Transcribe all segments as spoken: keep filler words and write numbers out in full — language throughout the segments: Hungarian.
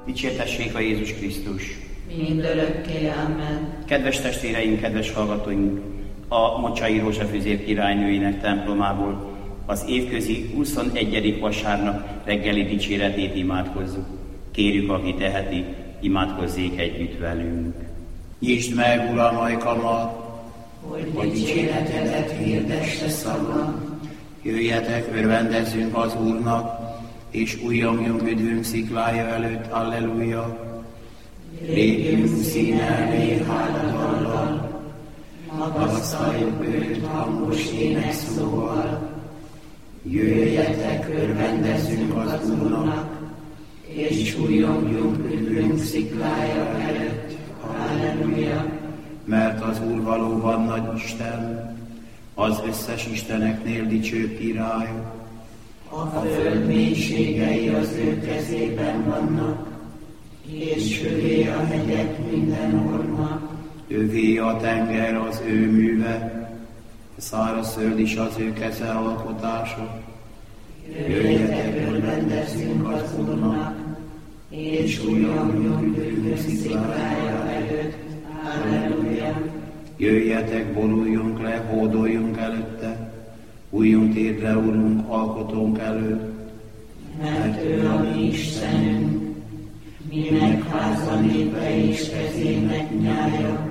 Dicsértessék a Jézus Krisztus! Mindörökké, amen. Kedves testvéreink, kedves hallgatóink! A Mocsai Rózsafűzér királynőinek templomából az évközi huszonegyedik vasárnap reggeli dicséretét imádkozzuk. Kérjük, aki teheti, imádkozzék együtt velünk. Nyisd meg, Uram, ajkamat, hogy, hogy dicséretedet hirdesse szavam. Jöjjetek, örvendezzünk az Úrnak, és újjongjunk üdvünk sziklája előtt, alleluja. Lépjünk szín elé háladallal, magasztaljuk őt hangos énekszóval. Jöjjetek, örvendezzünk az Úrnak, és újjongjunk üdvünk sziklája előtt, halleluja. Mert az Úr valóban nagy Isten, az összes isteneknél dicsőbb király. A föld mélységei az ő kezében vannak, és övé a hegyek minden orma. Övé a tenger az ő műve, a szárazföld is az ő keze alkotása. Jöjjetek, örvendezzünk az Úrnak, és újjongjunk üdvünk sziklája előtt, halleluja. Jöjjetek, boruljunk le, hódoljunk előtte, újjunk térdre, Urunk, alkotónk előtt. Mert ő a mi Istenünk, minek háza népe és kezének nyája.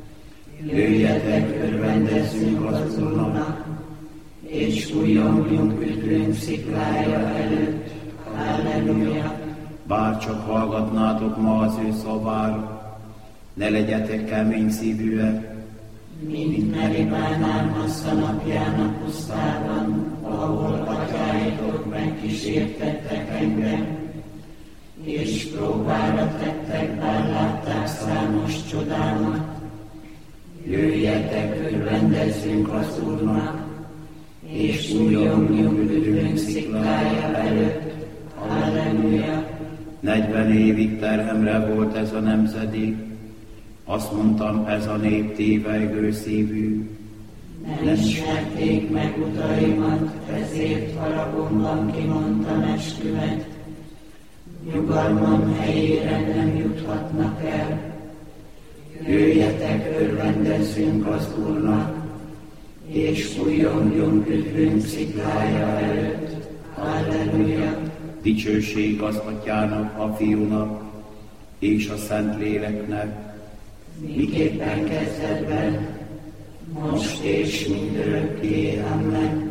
Jöjjetek, örvendezzünk az Úrnak, és újjongjunk üdvünk sziklája előtt, halleluja. Bár csak hallgatnátok ma az ő szavára, ne legyetek kemény szívűek, mint Meribán Massza napján a pusztában, ahol atyáitok megkísértettek engem, és próbára tettek, bár látták számos csodámat. Jöjjetek, örvendezzünk az Úrnak, és újjongjunk üdvünk sziklája előtt, halleluja. Negyven évig terhemre volt ez a nemzedék, azt mondtam, ez a nép tévejgő szívű. Nem ismerték meg utaimat, ezért haragomban kimondtam esküvet. Nyugalmam helyére nem juthatnak el. Jöjjetek, örvendezzünk az Úrnak, és újjongjunk üdvünk sziklája előtt, halleluja. Dicsőség az Atyának, a Fiúnak, és a Szentléleknek, miképpen kezdetben, most és mindörökké, amen.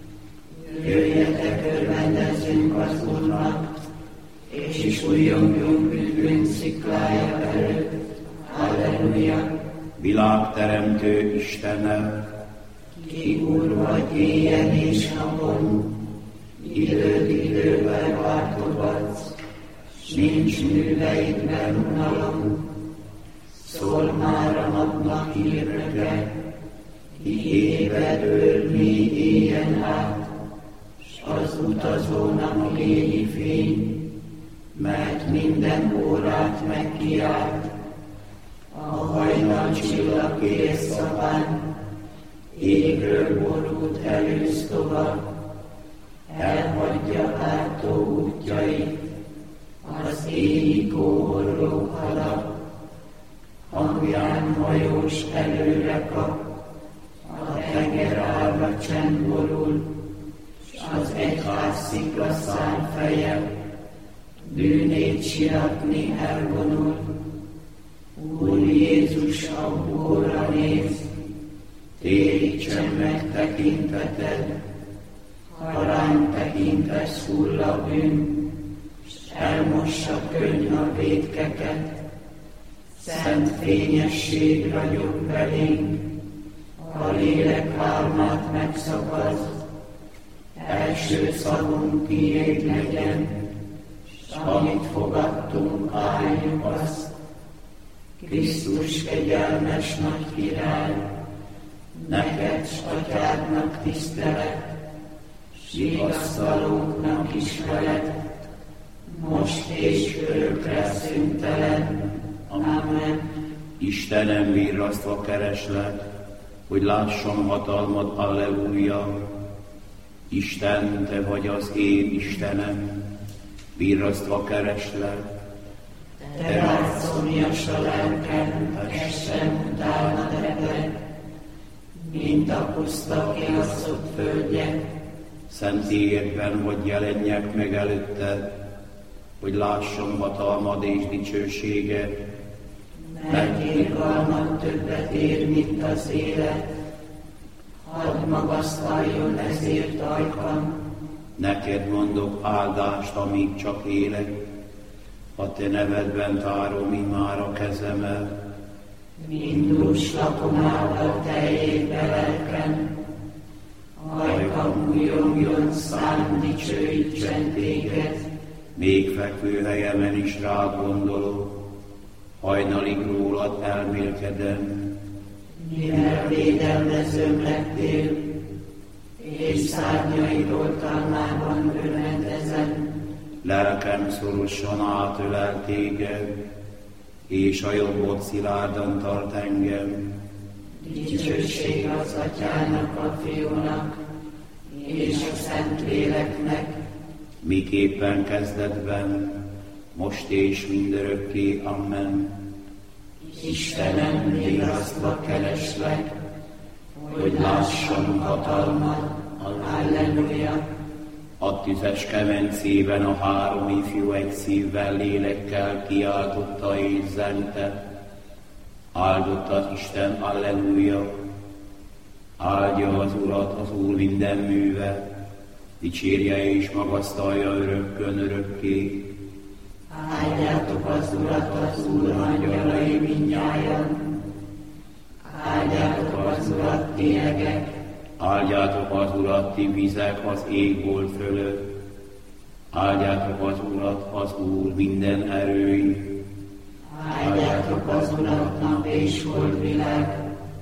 Jöjjetek, örvendezzünk az Úrnak, és újjongjunk üdvünk sziklája előtt, halleluja. Világteremtő Istennel, ki Úr vagy éjjel és napon, időt idővel váltogatsz, s nincs műveidben unalom. Szól már a napnak hírnöke, ki ébredől mi éjjel át, s az utazónak a légi fény, mert minden órát megkiált. A hajnal csillag érszaván, égről borult előz tovább, elhagyja ártó útjait, az éji kóborló halad. Hangján hajós előre kap, a tenger állva csend borul, s az egyház sziklaszál feje, bűnét siratni elvonul. Úr Jézus a búra néz, térítsen meg tekinteted, ha rám tekintesz hull a bűn, s elmossa könny a vétkeket. Szent fényesség ragyog belénk, a lélek álmát megszakad, első szavunk tiéd legyen, s amit fogadtunk, álljuk azt. Krisztus kegyelmes nagy király, neked s Atyádnak tisztelet, s vigasztalóknak is veled, most és örökre szüntelen. Amen. Istenem, virrasztva kereslek, hogy lássam hatalmad, alleluja. Isten, te vagy az én Istenem, virrasztva kereslek, te rád szomjas a lelkem, estem utána reped, mint a puszta kiaszott földje. Szentélyedben, hogy jelenjek meg előtted, hogy lássam hatalmad és dicsőséged. Mert irgalmat többet ér, mint az élet, hadd magasztaljon ezért ajkam. Neked mondok áldást, amíg csak élek, a te nevedben tárom immár a kezemet. Mindús lakomával teljébe lelkem, ajkam újongjon, szám dicsőítsen téged. Még fekvő helyemen is rád gondolok, hajnalig rólad elmélkedem. Mivel védelmezőm lettél, és szárnyaid oltalmában örvendezem. Lelkem szorosan átölel téged, és a jobbod szilárdan tart engem. Dicsőség az Atyának, a Fiúnak, és a Szentléleknek, miképpen kezdetben, most és mindörökké. Amen. Istenem, vigasztva kereslek, hogy lássam hatalmad. Halleluja! A tüzes kemencében a három ifjú egy szívvel, lélekkel kiáltotta és zente. Áldott az Isten, halleluja! Áldja az Urat az Úr minden műve, dicsérje és magasztalja örökkön örökké. Áldjátok az Urat, az Úr angyalai mindnyájan, áldjátok az Urat, ti egek, áldjátok az Urat, ti vizek az égbolt fölött, áldjátok az Urat, az Úr minden erői, áldjátok az Urat, nap és holdvilág,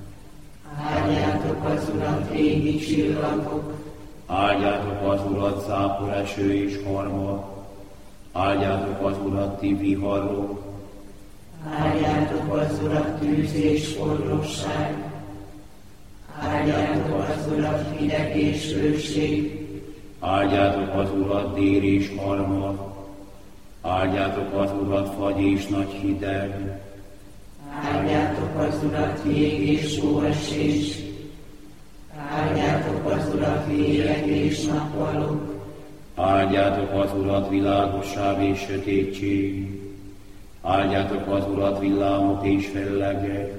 áldjátok az Urat, égi csillagok, áldjátok az Urat, zápor eső és harmad, áldjátok az Urat, ti viharok, áldjátok az Urat, tűz és forróság, áldjátok az Urat, hideg és hőség, áldjátok az Urat, dél és harmad, áldjátok az Urat, fagy és nagy hideg, áldjátok az Urat, jég és hóesés, áldjátok az Urat, éjek és nappalok, áldjátok az Urat, világosság és sötétség, áldjátok az Urat, villámok és fellegek,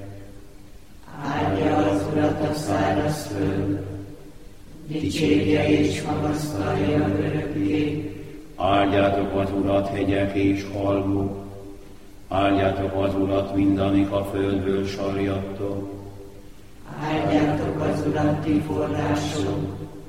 áldja az Urat a száraz föld, dicsérje és magasztalja örökké. Áldjátok az Urat, hegyek és halmok, áldjátok az Urat, mindamik a földből sarjadtok, áldjátok az Urat, ti források,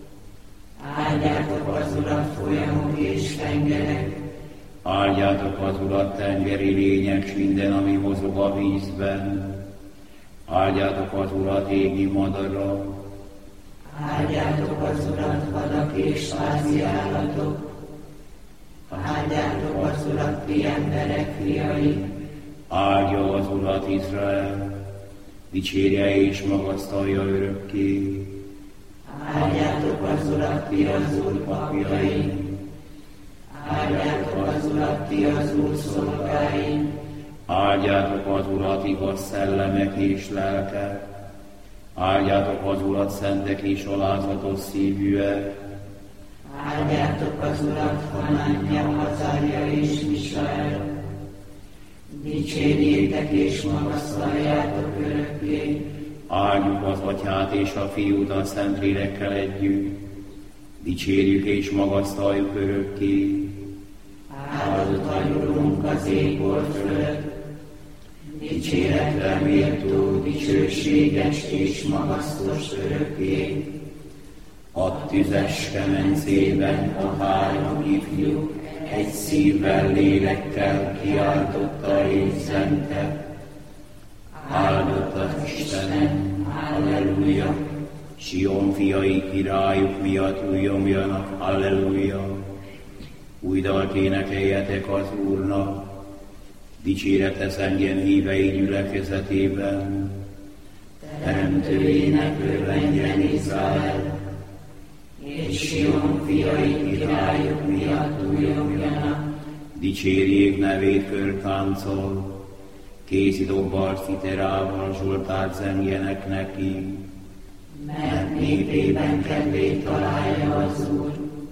áldjátok az Urat, folyamok és tengerek, áldjátok az Urat, tengeri lények, s minden, ami mozog a vízben, áldjátok az Urat, égi madara, áldjátok az Urat, vadak és házi állatok, áldjátok az Urat, ti emberek fiai, áldja az Urat Izrael, dicsérje és magasztalja örökké. Áldjátok az Urat, ti az Úr papjai, áldjátok az Urat, ti az Úr szolgái, áldjátok az Urat, igaz szellemek és lelkek, áldjátok az Urat, szentek és alázatos szívűek, áldjátok az Urat, Hanánja, Azárja és Misael, dicsérjétek és magasztaljátok örökké. Áldjuk az Atyát és a Fiút a Szentlélekkel együtt, dicsérjük és magasztaljuk örökké. Áldott vagy Urunk az égbolt fölött, dicséretre méltó, dicsőséges és magasztos örökké. A tüzes kemencében a három ifjú egy szívvel, lélekkel kiáltotta és zente. Áldott az Istenem, halleluja! Sion fiai királyuk miatt újjongjanak, halleluja! Új dalt énekeljetek az Úrnak, dicséretes engem hívei gyülekezetében. Teremtőjének örvendjen Izrael, és Sion fiai királyuk miatt újjongjanak. Dicsérjék nevét körtáncol, kézi dobbal, citerával, zsoltárt zengjenek neki. Mert népében kedvét találja az Úr,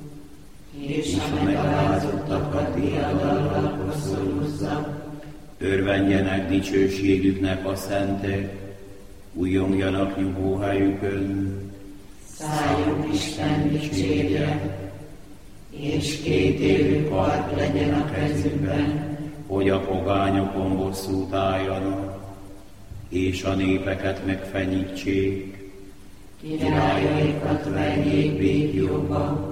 és a megalázottakat diadallal koszorúzza. Örvendjenek dicsőségüknek a szentek, újjongjanak nyugvóhelyükön. Szálljuk Isten dicsérje, és két élő part legyen a kezükben, hogy a pogányokon bosszút álljanak, és a népeket megfenyítsék. Királyaikat verjék békjóba,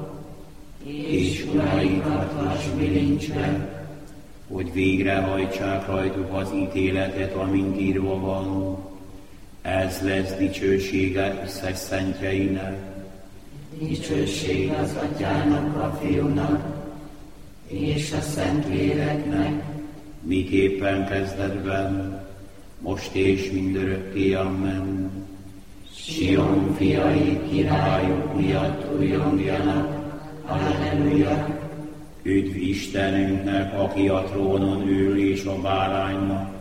és uraikat vasbilincsbe, hogy végrehajtsák rajtuk az ítéletet, amint írva van. Ez lesz dicsősége összes szentjeinek. Dicsőség az Atyának, a Fiúnak, és a Szentléleknek, miképpen kezdetben, most és mindörökké, amen. Sion fiai királyok miatt újjongjanak, halleluja! Üdv Istenünknek, aki a trónon ül, és a báránynak.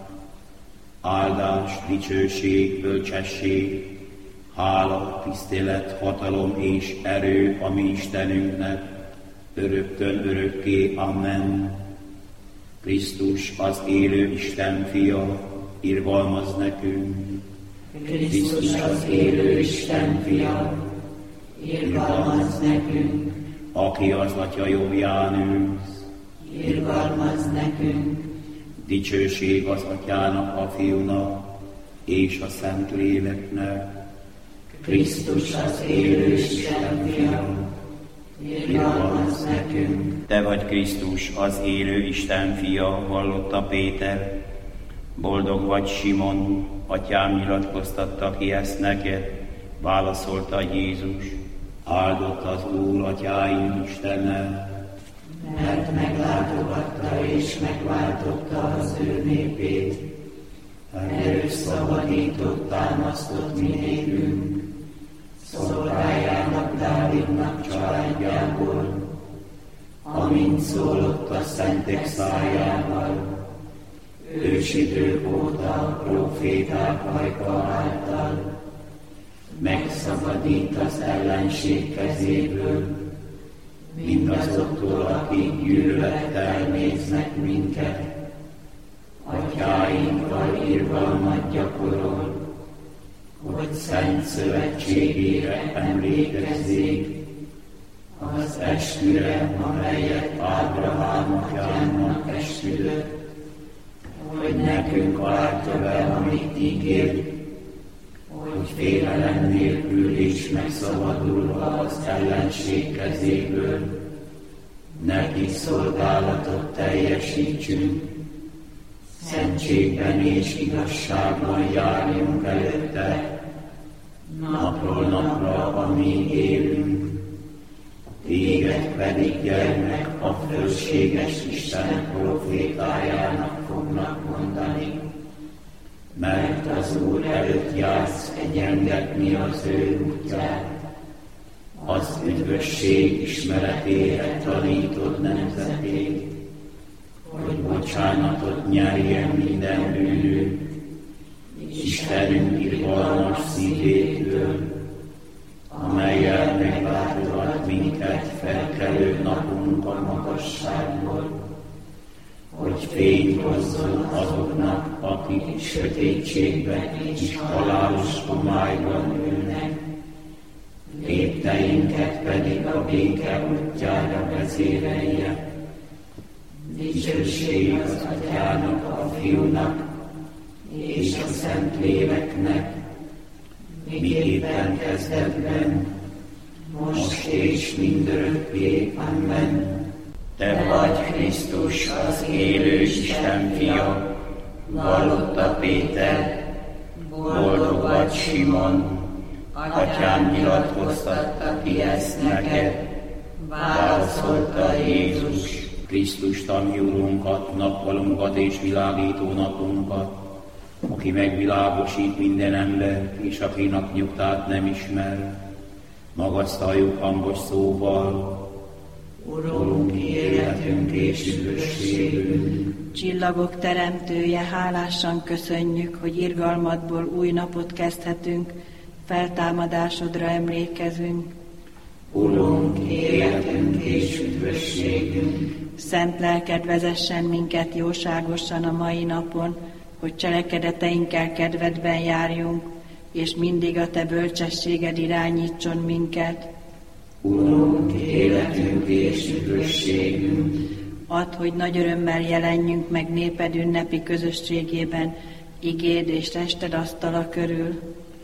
Áldás, dicsőség, bölcsesség, hála, tisztelet, hatalom és erő a mi Istenünknek, örökkön örökké, amen. Krisztus az élő Isten fia, irgalmaz nekünk. Krisztus az élő Isten fia, irgalmaz nekünk. Aki az Atya jobbján ülsz, irgalmaz nekünk. Dicsőség az Atyának, a Fiúnak és a Szentléleknek. Krisztus az élő Isten fia, irgalmaz nekünk. Te vagy Krisztus, az élő Isten fia, vallotta Péter. Boldog vagy Simon, Atyám nyilatkoztatta ki ezt neked, válaszolta Jézus. Áldott az Úr, Atyáink Istene, mert meglátogatta és megváltotta az ő népét. Erős szabadított, támasztott mi nékünk, szolgájának Dávidnak családjából, amint szólott a szentek szájával, ősidők óta a próféták ajka által, megszabadít az ellenség kezéből, mindazoktól, akik gyűlölettel néznek minket. Atyáinkkal irgalmat gyakorol, hogy szent szövetségére emlékezzék, az esküre, amelyet Ábrahám atyának esküdött, hogy nekünk váltja be, amit ígért, hogy félelem nélkül és megszabadulva az ellenség kezéből, neki szolgálatot teljesítsünk, szentségben és igazságban járjunk előtte, napról napra, amíg élünk. Téged pedig, gyermek, a fölséges Isten profétájának fognak mondani, mert az Úr előtt jársz egyengetni az ő útját, az üdvösség ismeretére tanítod nemzetét, hogy bocsánatot nyerjen minden bűnünk, Istenünk irgalmas szívétől, amellyel meglátogat minket felkelő napunk a magasságból, hogy fényt hozzon azoknak, akik sötétségben és halálos homályban ülnek, lépteinket pedig a béke útjára vezérelje. Dicsőség az Atyának, a Fiúnak és a Szentléleknek, miképpen kezdetben, most és mindörökké, amen. Te vagy Krisztus, az élő Isten fia, vallotta Péter. Boldog vagy Simon, Atyám nyilatkoztatta ki ezt neked, válaszolta Jézus. Krisztust, a mi Urunkat, nappalunkat és világító napunkat, aki megvilágosít minden embert, és akinek nyugtát nem ismer, magasztaljuk hangos szóval. Urunk, életünk és üdvösségünk. Csillagok teremtője, hálásan köszönjük, hogy irgalmadból új napot kezdhetünk, feltámadásodra emlékezünk. Urunk, életünk és üdvösségünk. Szent lelked vezessen minket jóságosan a mai napon, hogy cselekedeteinkkel kedvedben járjunk, és mindig a te bölcsességed irányítson minket. Urunk, életünk és üdvösségünk. Add, hogy nagy örömmel jelenjünk meg néped ünnepi közösségében, igéd és tested asztala körül.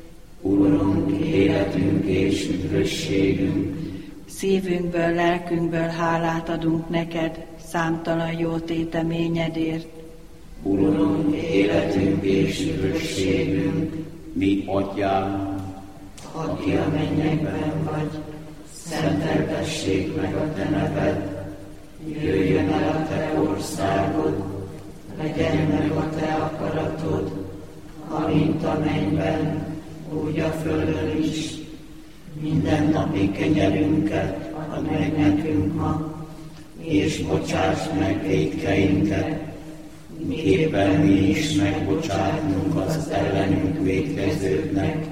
Urunk, életünk és üdvösségünk. Szívünkből, lelkünkből hálát adunk neked, számtalan jó téteményedért. Urunk, életünk és üdvösségünk. Mi atyánk, aki a mennyekben vagy, szenteltessék meg a te neved. Jöjjön el a te országod, legyen meg a te akaratod, amint a mennyben, úgy a földön is. Minden napi kenyerünket add meg nekünk ma, és bocsáss meg vétkeinket, miképpen mi is megbocsátunk az ellenünk vétkezőknek,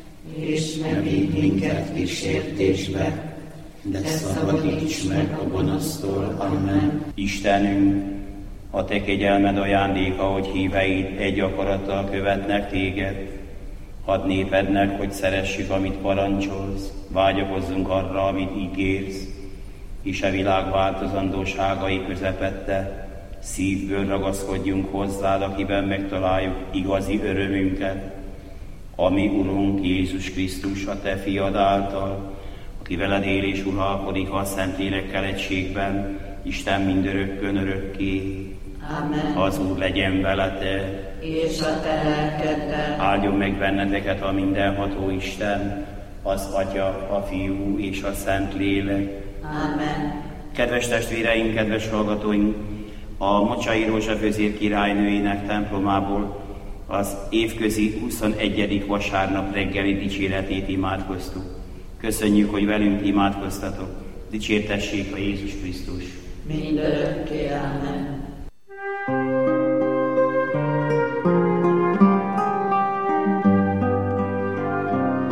és ne vigy minket kísértésbe, de szabadíts meg a gonosztól. Amen. Istenünk, a te kegyelmed ajándéka, hogy híveid egy akarattal követnek téged. Hadd népednek, hogy szeressük, amit parancsolsz, vágyakozzunk arra, amit ígérsz, és a világ változandóságai közepette szívből ragaszkodjunk hozzád, akiben megtaláljuk igazi örömünket, ami Urunk Jézus Krisztus, a te fiad által, aki veled él és uralkodik a Szentlélekkel egységben, Isten mindörökkön örökké. Amen. Az Úr legyen velete, És a te lelkeddel. áldjon meg benneteket a mindenható Isten, az Atya, a Fiú és a Szentlélek. Amen. Kedves testvéreink, kedves hallgatóink, a Mocsai Rózsa Vezér királynőjének templomából az évközi huszonegyedik vasárnap reggeli dicséretét imádkoztuk. Köszönjük, hogy velünk imádkoztatok. Dicsértessék a Jézus Krisztus. Mindörökké. Amen.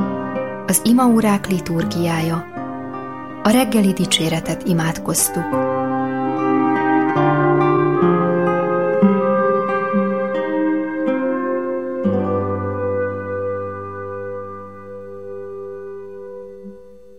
Az imaórák liturgiája. A reggeli dicséretet imádkoztuk.